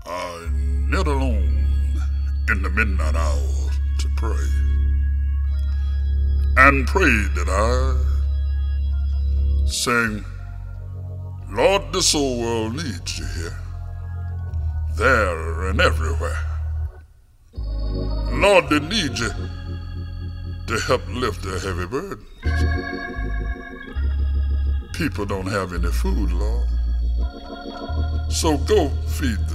I knelt alone in the midnight hour to pray, and prayed that I, saying, Lord, this old world needs you here, there and everywhere. Lord, they need you to help lift their heavy burdens. People don't have any food, Lord. So go feed them.